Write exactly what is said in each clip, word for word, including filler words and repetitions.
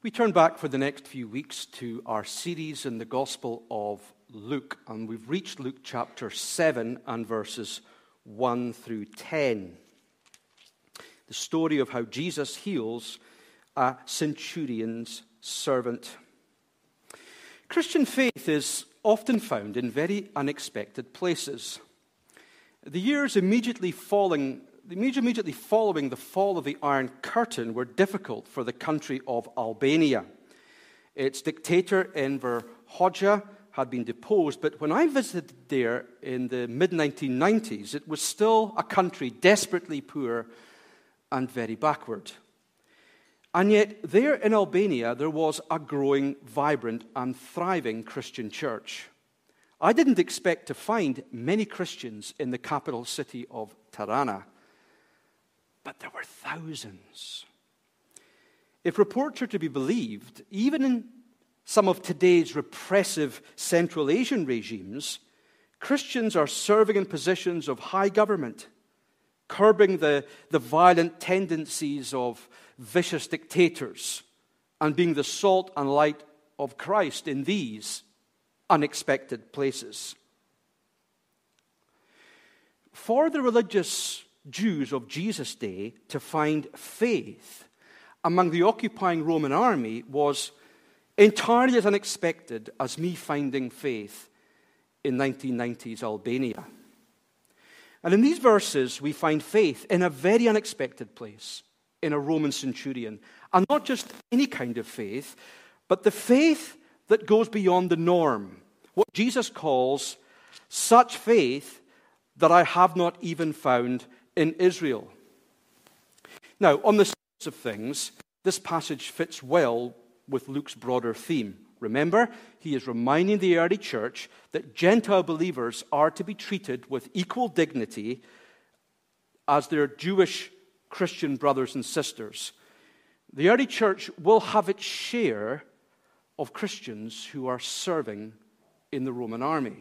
We turn back for the next few weeks to our series in the Gospel of Luke, and we've reached Luke chapter seven and verses one through ten. The story of how Jesus heals a centurion's servant. Christian faith is often found in very unexpected places. The years immediately following Immediately following the fall of the Iron Curtain were difficult for the country of Albania. Its dictator, Enver Hoxha, had been deposed, but when I visited there in the mid nineteen nineties, it was still a country desperately poor and very backward. And yet, there in Albania, there was a growing, vibrant, and thriving Christian church. I didn't expect to find many Christians in the capital city of Tirana, but there were thousands. If reports are to be believed, even in some of today's repressive Central Asian regimes, Christians are serving in positions of high government, curbing the, the violent tendencies of vicious dictators, and being the salt and light of Christ in these unexpected places. For the religious Jews of Jesus' day to find faith among the occupying Roman army was entirely as unexpected as me finding faith in nineteen nineties Albania. And in these verses, we find faith in a very unexpected place, in a Roman centurion. And not just any kind of faith, but the faith that goes beyond the norm. What Jesus calls such faith that I have not even found in Israel. Now, on the surface of things, this passage fits well with Luke's broader theme. Remember, he is reminding the early church that Gentile believers are to be treated with equal dignity as their Jewish Christian brothers and sisters. The early church will have its share of Christians who are serving in the Roman army.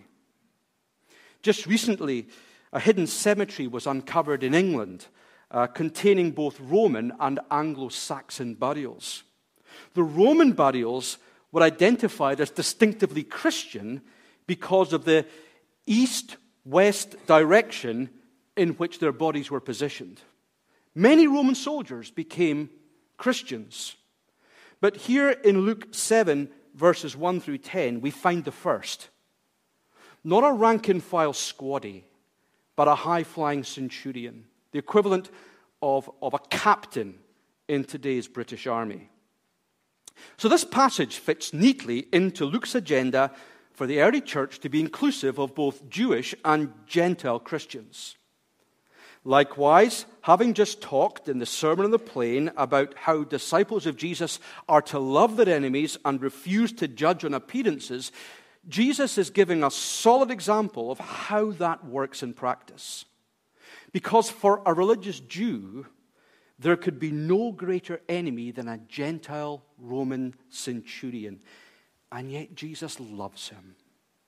Just recently, a hidden cemetery was uncovered in England, uh, containing both Roman and Anglo-Saxon burials. The Roman burials were identified as distinctively Christian because of the east-west direction in which their bodies were positioned. Many Roman soldiers became Christians. But here in Luke seven, verses one through ten, we find the first. Not a rank-and-file squaddy, but a high-flying centurion, the equivalent of, of a captain in today's British Army. So this passage fits neatly into Luke's agenda for the early church to be inclusive of both Jewish and Gentile Christians. Likewise, having just talked in the Sermon on the Plain about how disciples of Jesus are to love their enemies and refuse to judge on appearances, Jesus is giving a solid example of how that works in practice. Because for a religious Jew, there could be no greater enemy than a Gentile Roman centurion. And yet Jesus loves him.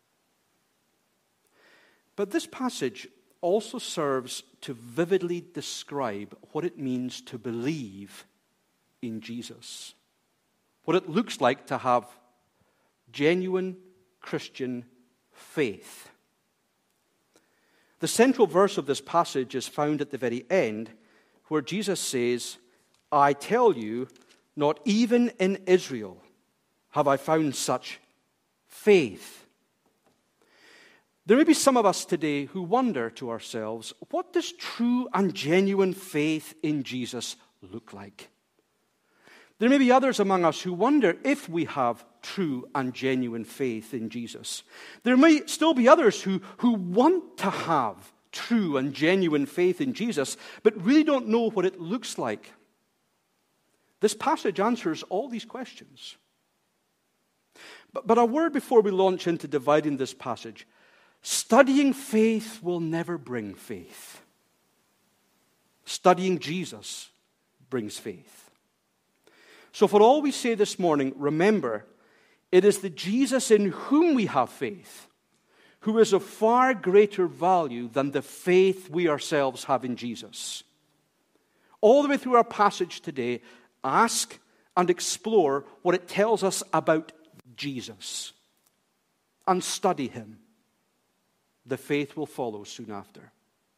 But this passage also serves to vividly describe what it means to believe in Jesus. What it looks like to have genuine Christian faith. The central verse of this passage is found at the very end, where Jesus says, I tell you, not even in Israel have I found such faith. There may be some of us today who wonder to ourselves, what does true and genuine faith in Jesus look like? There may be others among us who wonder if we have true and genuine faith in Jesus. There may still be others who, who want to have true and genuine faith in Jesus, but really don't know what it looks like. This passage answers all these questions. But, but a word before we launch into dividing this passage. Studying faith will never bring faith. Studying Jesus brings faith. So for all we say this morning, remember, it is the Jesus in whom we have faith, who is of far greater value than the faith we ourselves have in Jesus. All the way through our passage today, ask and explore what it tells us about Jesus and study him. The faith will follow soon after.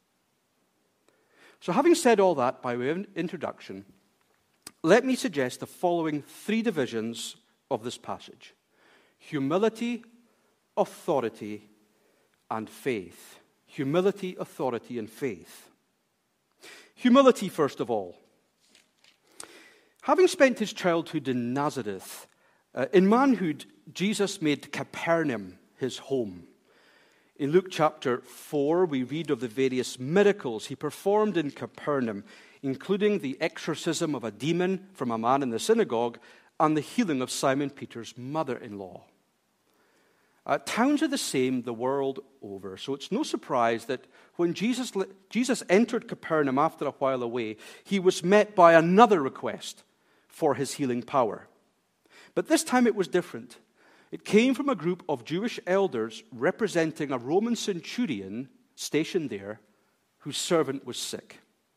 So having said all that by way of introduction, let me suggest the following three divisions of this passage: humility, authority, and faith. Humility, authority, and faith. Humility, first of all. Having spent his childhood in Nazareth, uh, in manhood, Jesus made Capernaum his home. In Luke chapter four, we read of the various miracles he performed in Capernaum, including the exorcism of a demon from a man in the synagogue and the healing of Simon Peter's mother-in-law. Uh, towns are the same the world over, so it's no surprise that when Jesus, Jesus entered Capernaum after a while away, he was met by another request for his healing power. But this time it was different. It came from a group of Jewish elders representing a Roman centurion stationed there whose servant was sick.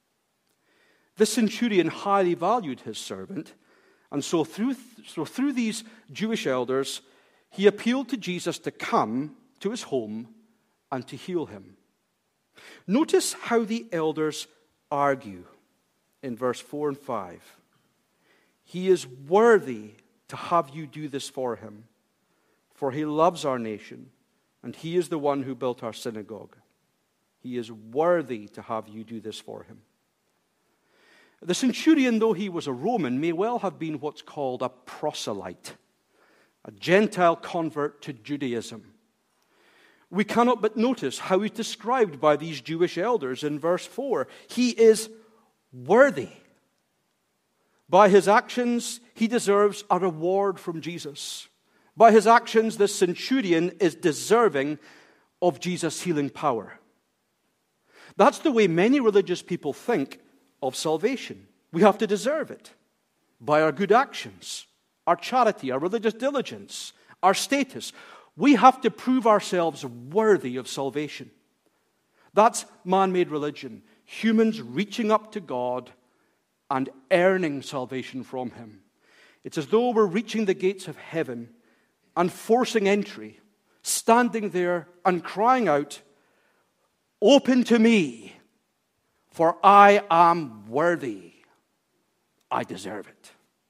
The centurion highly valued his servant, and so through, so through these Jewish elders, he appealed to Jesus to come to his home and to heal him. Notice how the elders argue in verse four and five. He is worthy to have you do this for him, for he loves our nation, and he is the one who built our synagogue. He is worthy to have you do this for him. The centurion, though he was a Roman, may well have been what's called a proselyte, a Gentile convert to Judaism. We cannot but notice how he's described by these Jewish elders in verse four. He is worthy. By his actions, he deserves a reward from Jesus. By his actions, the centurion is deserving of Jesus' healing power. That's the way many religious people think of salvation. We have to deserve it by our good actions, our charity, our religious diligence, our status. We have to prove ourselves worthy of salvation. That's man-made religion. Humans reaching up to God and earning salvation from him. It's as though we're reaching the gates of heaven and forcing entry, standing there and crying out, "Open to me, for I am worthy. I deserve it."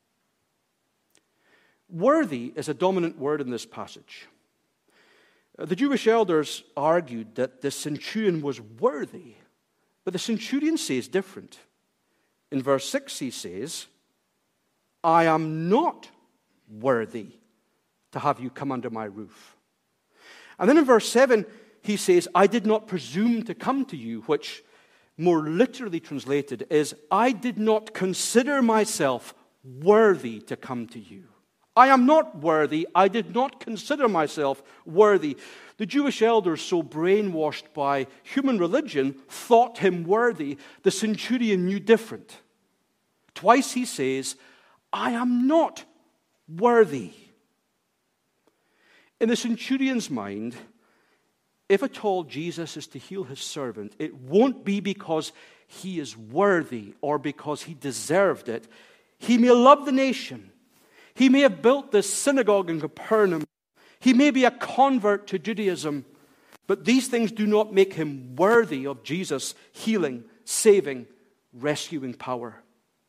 Worthy is a dominant word in this passage. The Jewish elders argued that the centurion was worthy, but the centurion says different. In verse six he says, "I am not worthy to have you come under my roof." And then in verse seven he says, "I did not presume to come to you," which more literally translated is, "I did not consider myself worthy to come to you." I am not worthy. I did not consider myself worthy. The Jewish elders, so brainwashed by human religion, thought him worthy. The centurion knew different. Twice he says, "I am not worthy." In the centurion's mind, if at all Jesus is to heal his servant, it won't be because he is worthy or because he deserved it. He may love the nation. He may have built this synagogue in Capernaum. He may be a convert to Judaism. But these things do not make him worthy of Jesus' healing, saving, rescuing power.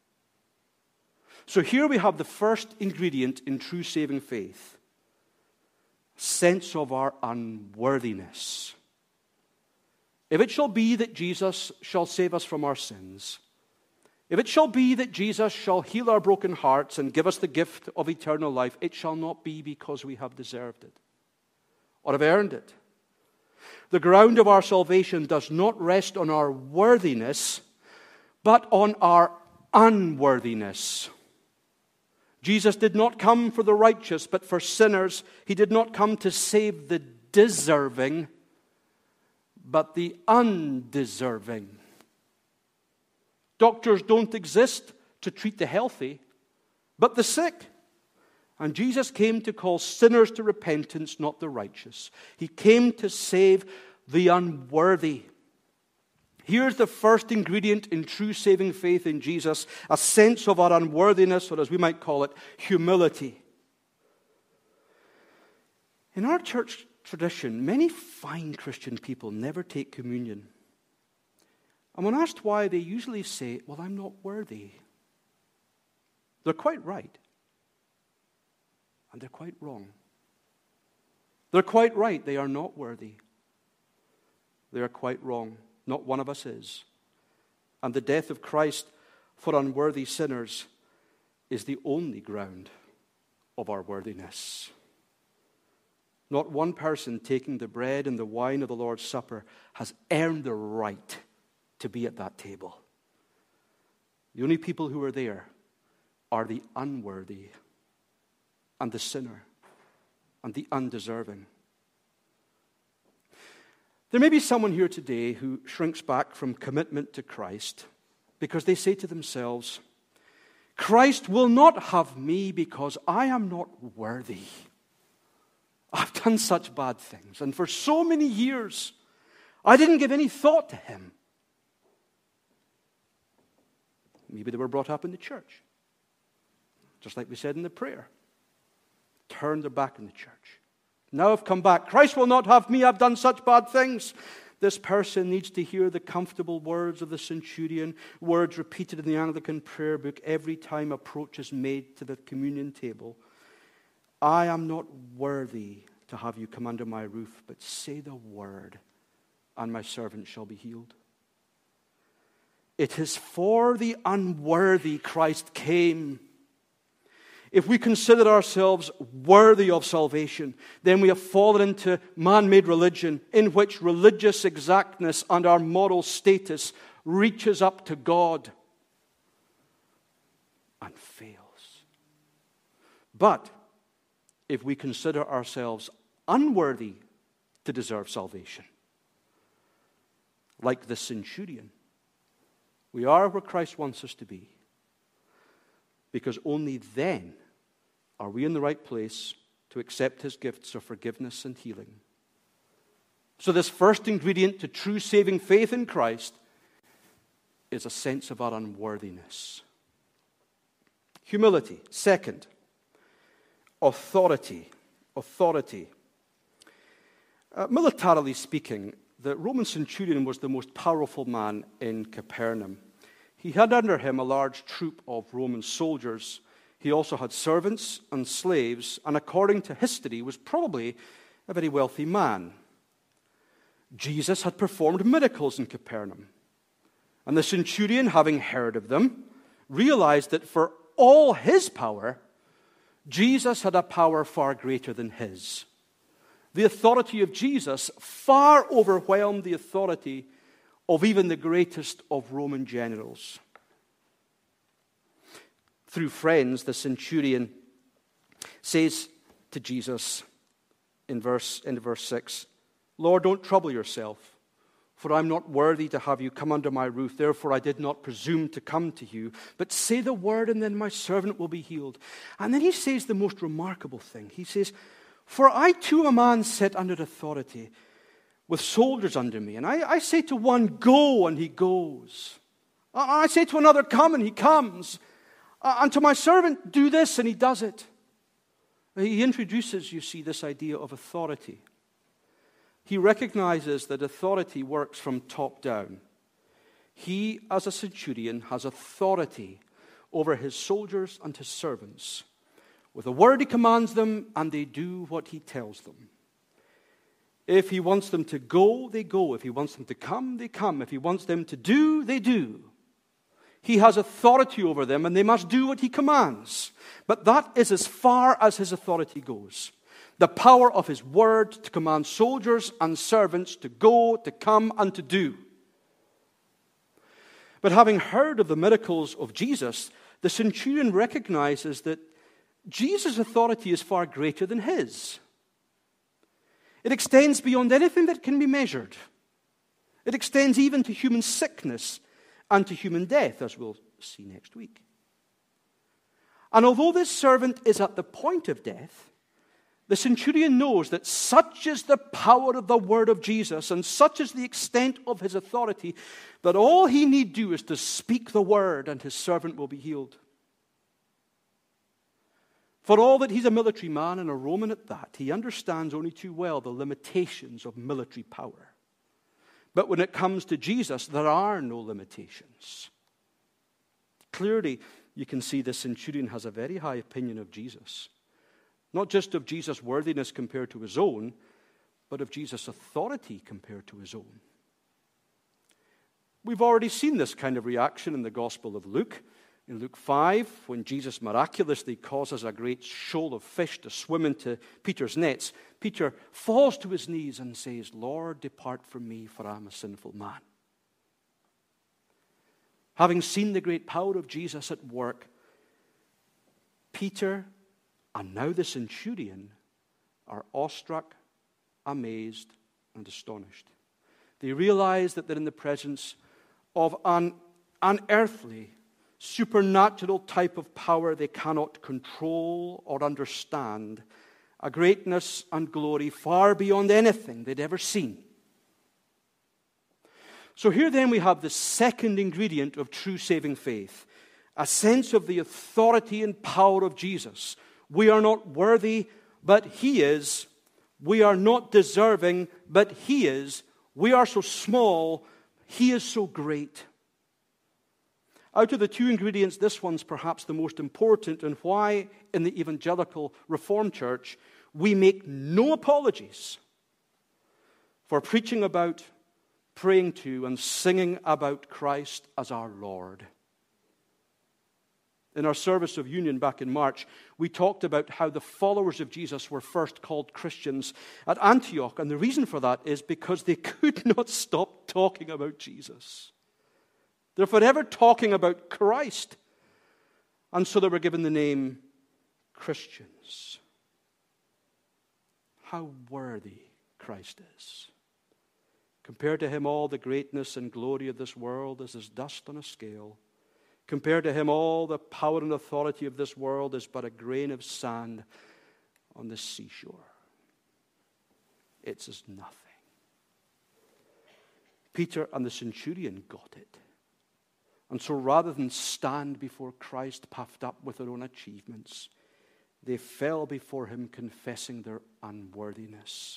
So here we have the first ingredient in true saving faith: sense of our unworthiness. If it shall be that Jesus shall save us from our sins, if it shall be that Jesus shall heal our broken hearts and give us the gift of eternal life, it shall not be because we have deserved it or have earned it. The ground of our salvation does not rest on our worthiness, but on our unworthiness. Jesus did not come for the righteous, but for sinners. He did not come to save the deserving, but the undeserving. Doctors don't exist to treat the healthy, but the sick. And Jesus came to call sinners to repentance, not the righteous. He came to save the unworthy. Here's the first ingredient in true saving faith in Jesus, a sense of our unworthiness, or as we might call it, humility. In our church tradition, many fine Christian people never take communion. And when asked why, they usually say, well, I'm not worthy. They're quite right. And they're quite wrong. They're quite right. They are not worthy. They are quite wrong. Not one of us is. And the death of Christ for unworthy sinners is the only ground of our worthiness. Not one person taking the bread and the wine of the Lord's Supper has earned the right to be at that table. The only people who are there are the unworthy and the sinner and the undeserving. There may be someone here today who shrinks back from commitment to Christ because they say to themselves, Christ will not have me because I am not worthy. I've done such bad things, and for so many years, I didn't give any thought to him. Maybe they were brought up in the church, just like we said in the prayer. Turned their back on the church. Now I've come back. Christ will not have me. I've done such bad things. This person needs to hear the comfortable words of the centurion, words repeated in the Anglican prayer book every time approach is made to the communion table. I am not worthy to have you come under my roof, but say the word, and my servant shall be healed. It is for the unworthy Christ came. If we consider ourselves worthy of salvation, then we have fallen into man-made religion in which religious exactness and our moral status reaches up to God and fails. But if we consider ourselves unworthy to deserve salvation, like the centurion, we are where Christ wants us to be, because only then are we in the right place to accept his gifts of forgiveness and healing. So this first ingredient to true saving faith in Christ is a sense of our unworthiness. Humility. Second, authority. Authority. Uh, militarily speaking, the Roman centurion was the most powerful man in Capernaum. He had under him a large troop of Roman soldiers. He also had servants and slaves, and according to history, was probably a very wealthy man. Jesus had performed miracles in Capernaum, and the centurion, having heard of them, realized that for all his power, Jesus had a power far greater than his. The authority of Jesus far overwhelmed the authority of even the greatest of Roman generals. Through friends, the centurion says to Jesus in verse, in verse six, Lord, don't trouble yourself, for I'm not worthy to have you come under my roof. Therefore I did not presume to come to you. But say the word, and then my servant will be healed. And then he says the most remarkable thing. He says, for I too am a man set under authority, with soldiers under me. And I, I say to one, go, and he goes. I, I say to another, come, and he comes. Uh, and to my servant, do this, and he does it. He introduces, you see, this idea of authority. He recognizes that authority works from top down. He, as a centurion, has authority over his soldiers and his servants. With a word he commands them, and they do what he tells them. If he wants them to go, they go. If he wants them to come, they come. If he wants them to do, they do. He has authority over them, and they must do what he commands. But that is as far as his authority goes. The power of his word to command soldiers and servants to go, to come, and to do. But having heard of the miracles of Jesus, the centurion recognizes that Jesus' authority is far greater than his. It extends beyond anything that can be measured. It extends even to human sickness and to human death, as we'll see next week. And although this servant is at the point of death, The centurion knows that such is the power of the word of Jesus and such is the extent of his authority that all he need do is to speak the word and his servant will be healed. For all that he's a military man and a Roman at that, he understands only too well the limitations of military power. But when it comes to Jesus, there are no limitations. Clearly, you can see the centurion has a very high opinion of Jesus. Not just of Jesus' worthiness compared to his own, but of Jesus' authority compared to his own. We've already seen this kind of reaction in the Gospel of Luke. In Luke five, when Jesus miraculously causes a great shoal of fish to swim into Peter's nets, Peter falls to his knees and says, "Lord, depart from me, for I am a sinful man." Having seen the great power of Jesus at work, Peter and now the centurion are awestruck, amazed, and astonished. They realize that they're in the presence of an unearthly, supernatural type of power they cannot control or understand, a greatness and glory far beyond anything they'd ever seen. So here then we have the second ingredient of true saving faith, a sense of the authority and power of Jesus. We are not worthy, but he is. We are not deserving, but he is. We are so small, he is so great. Out of the two ingredients, this one's perhaps the most important, and why in the evangelical Reformed Church we make no apologies for preaching about, praying to, and singing about Christ as our Lord. In our service of union back in March, we talked about how the followers of Jesus were first called Christians at Antioch, and the reason for that is because they could not stop talking about Jesus. They're forever talking about Christ. And so they were given the name Christians. How worthy Christ is. Compared to him, all the greatness and glory of this world is as dust on a scale. Compared to him, all the power and authority of this world is but a grain of sand on the seashore. It's as nothing. Peter and the centurion got it. And so rather than stand before Christ puffed up with their own achievements, they fell before him confessing their unworthiness.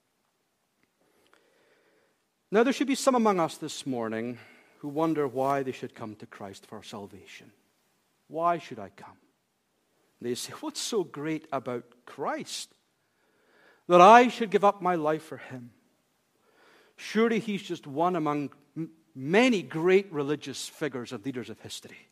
Now there should be some among us this morning who wonder why they should come to Christ for salvation. Why should I come? They say, what's so great about Christ that I should give up my life for him? Surely he's just one among many great religious figures and leaders of history.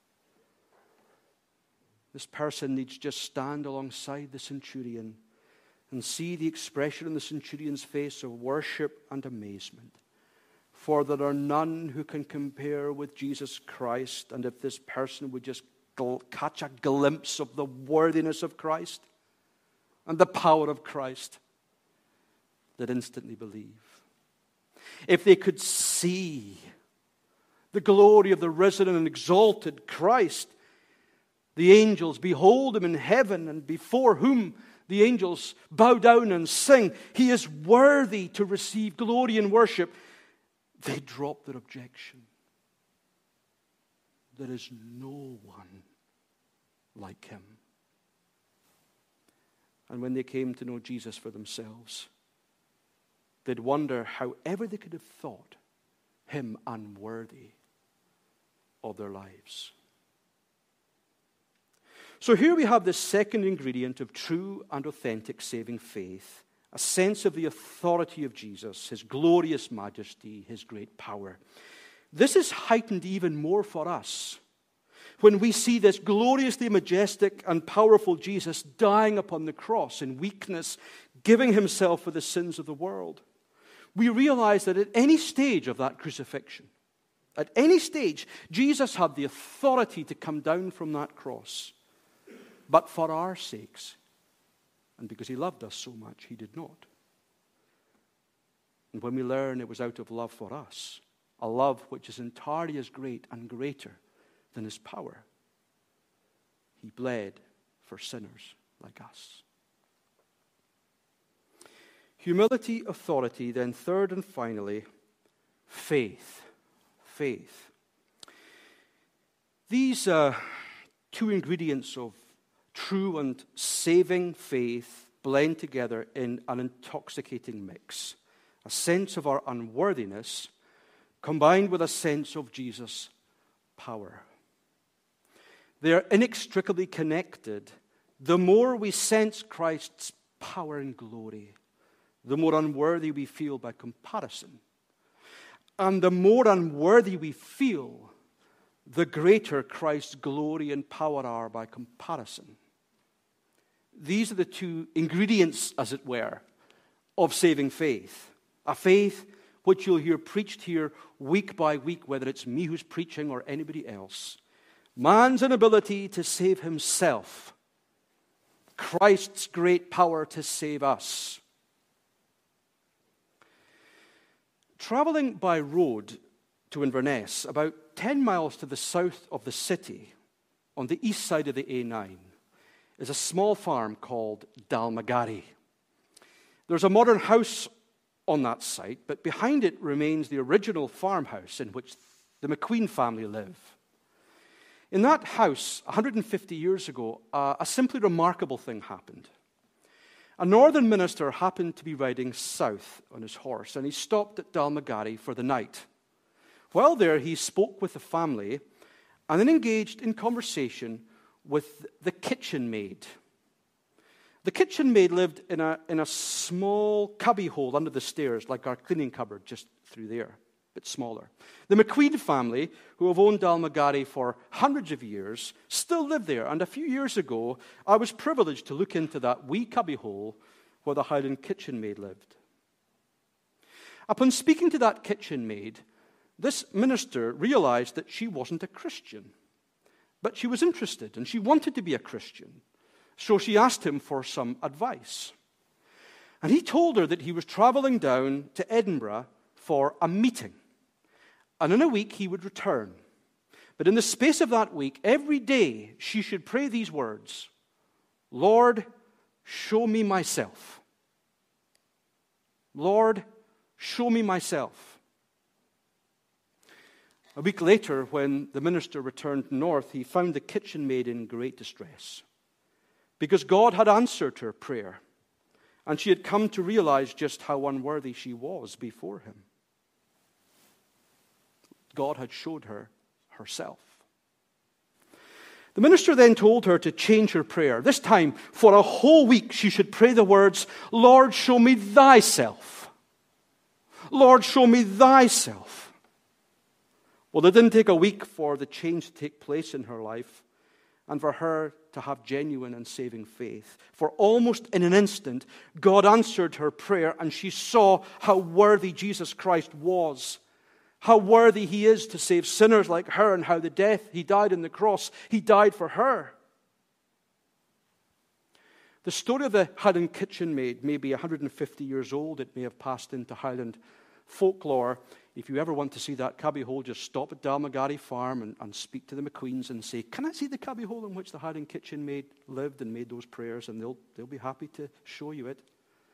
This person needs just stand alongside the centurion and see the expression in the centurion's face of worship and amazement. For there are none who can compare with Jesus Christ, and if this person would just gl- catch a glimpse of the worthiness of Christ and the power of Christ, they'd instantly believe. If they could see the glory of the risen and exalted Christ, the angels behold him in heaven, and before whom the angels bow down and sing, he is worthy to receive glory and worship, they drop their objection. There is no one like him. And when they came to know Jesus for themselves, they'd wonder how ever they could have thought him unworthy of their lives. So here we have the second ingredient of true and authentic saving faith, a sense of the authority of Jesus, his glorious majesty, his great power. This is heightened even more for us when we see this gloriously majestic and powerful Jesus dying upon the cross in weakness, giving himself for the sins of the world. We realize that at any stage of that crucifixion, at any stage, Jesus had the authority to come down from that cross. But for our sakes, and because he loved us so much, he did not. And when we learn it was out of love for us, a love which is entirely as great and greater than his power, he bled for sinners like us. Humility, authority, then third and finally, faith. Faith. These uh, two ingredients of true and saving faith blend together in an intoxicating mix. A sense of our unworthiness combined with a sense of Jesus' power. They are inextricably connected. The more we sense Christ's power and glory, the more unworthy we feel by comparison. And the more unworthy we feel, the greater Christ's glory and power are by comparison. These are the two ingredients, as it were, of saving faith. A faith which you'll hear preached here week by week, whether it's me who's preaching or anybody else. Man's inability to save himself. Christ's great power to save us. Traveling by road to Inverness, about ten miles to the south of the city, on the east side of the A nine, is a small farm called Dalmagary. There's a modern house on that site, but behind it remains the original farmhouse in which the McQueen family live. In that house, one hundred fifty years ago, uh, a simply remarkable thing happened. A northern minister happened to be riding south on his horse, and he stopped at Dalmagary for the night. While there, he spoke with the family and then engaged in conversation with the kitchen maid. The kitchen maid lived in a, in a small cubbyhole under the stairs, like our cleaning cupboard, just through there, a bit smaller. The McQueen family, who have owned Dalmagary for hundreds of years, still live there. And a few years ago, I was privileged to look into that wee cubbyhole where the Highland kitchen maid lived. Upon speaking to that kitchen maid, this minister realized that she wasn't a Christian, but she was interested and she wanted to be a Christian. So she asked him for some advice. And he told her that he was traveling down to Edinburgh for a meeting. And in a week he would return. But in the space of that week, every day she should pray these words: Lord, show me myself. Lord, show me myself. A week later, when the minister returned north, he found the kitchen maid in great distress, because God had answered her prayer, and she had come to realize just how unworthy she was before him. God had showed her herself. The minister then told her to change her prayer. This time, for a whole week, she should pray the words, Lord, show me thyself. Lord, show me thyself. Well, it didn't take a week for the change to take place in her life and for her to have genuine and saving faith. For almost in an instant, God answered her prayer, and she saw how worthy Jesus Christ was, how worthy he is to save sinners like her, and how the death he died on the cross, he died for her. The story of the Highland kitchen maid may be one hundred fifty years old. It may have passed into Highland folklore. If you ever want to see that cubbyhole, just stop at Dalmagary Farm and, and speak to the McQueens and say, can I see the cubbyhole in which the Highland kitchen maid lived and made those prayers? And they'll, they'll be happy to show you it.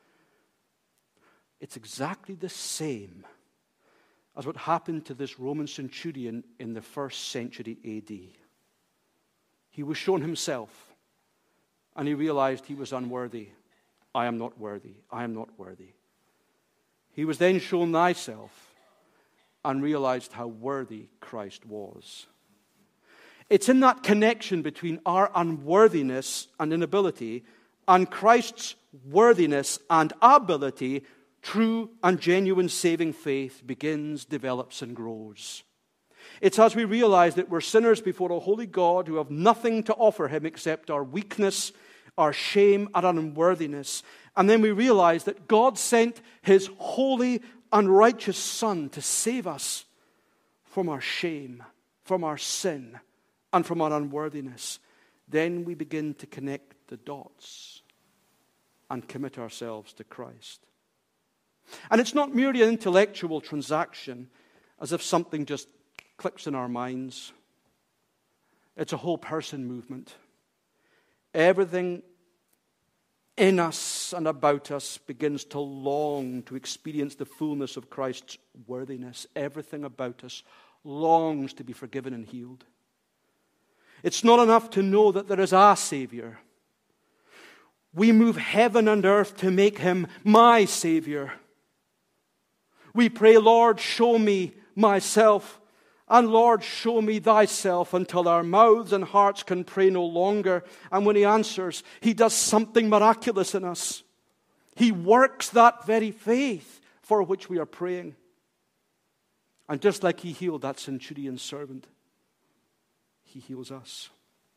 It's exactly the same as what happened to this Roman centurion in the first century A D. He was shown himself, and he realized he was unworthy. I am not worthy. I am not worthy. He was then shown thyself, and realized how worthy Christ was. It's in that connection between our unworthiness and inability and Christ's worthiness and ability, true and genuine saving faith begins, develops, and grows. It's as we realize that we're sinners before a holy God who have nothing to offer him except our weakness, our shame, and our unworthiness. And then we realize that God sent his holy unrighteous Son to save us from our shame, from our sin, and from our unworthiness. Then we begin to connect the dots and commit ourselves to Christ. And it's not merely an intellectual transaction, as if something just clicks in our minds. It's a whole person movement. Everything in us and about us begins to long to experience the fullness of Christ's worthiness. Everything about us longs to be forgiven and healed. It's not enough to know that there is a Savior. We move heaven and earth to make him my Savior. We pray, Lord, show me myself, and Lord, show me thyself, until our mouths and hearts can pray no longer. And when he answers, he does something miraculous in us. He works that very faith for which we are praying. And just like he healed that centurion's servant, he heals us.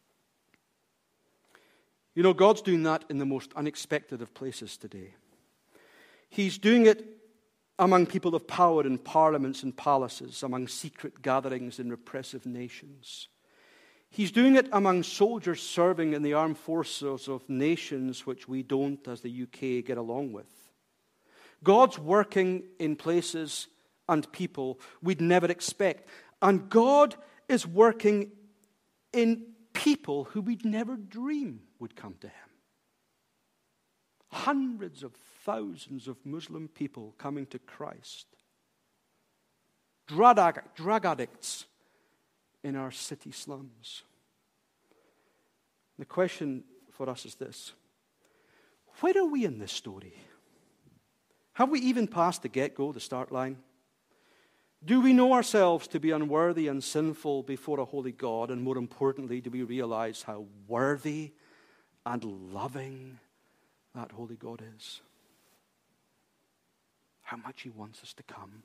You know, God's doing that in the most unexpected of places today. He's doing it among people of power in parliaments and palaces, among secret gatherings in repressive nations. He's doing it among soldiers serving in the armed forces of nations which we don't, as the U K, get along with. God's working in places and people we'd never expect. And God is working in people who we'd never dream would come to him. Hundreds of thousands of Muslim people coming to Christ. Drug, addict, drug addicts in our city slums. The question for us is this: where are we in this story? Have we even passed the get-go, the start line? Do we know ourselves to be unworthy and sinful before a holy God? And more importantly, do we realize how worthy and loving that holy God is? How much he wants us to come.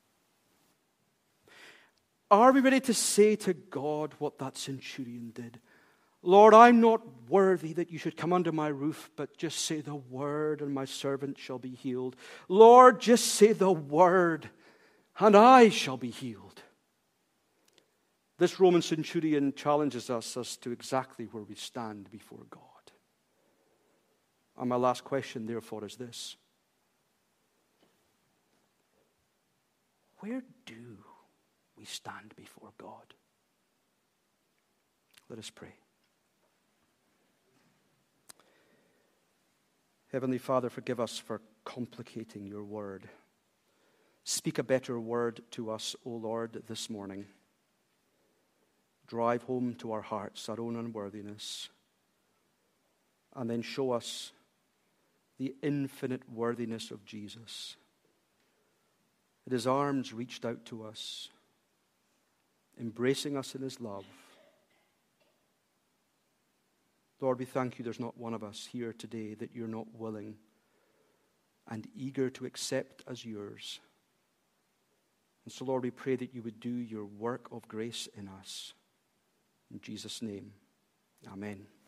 Are we ready to say to God what that centurion did? Lord, I'm not worthy that you should come under my roof, but just say the word and my servant shall be healed. Lord, just say the word and I shall be healed. This Roman centurion challenges us as to exactly where we stand before God. And my last question, therefore, is this: where do we stand before God? Let us pray. Heavenly Father, forgive us for complicating your word. Speak a better word to us, O Lord, this morning. Drive home to our hearts our own unworthiness, and then show us the infinite worthiness of Jesus. That his arms reached out to us, embracing us in his love. Lord, we thank you there's not one of us here today that you're not willing and eager to accept as yours. And so, Lord, we pray that you would do your work of grace in us. In Jesus' name, amen.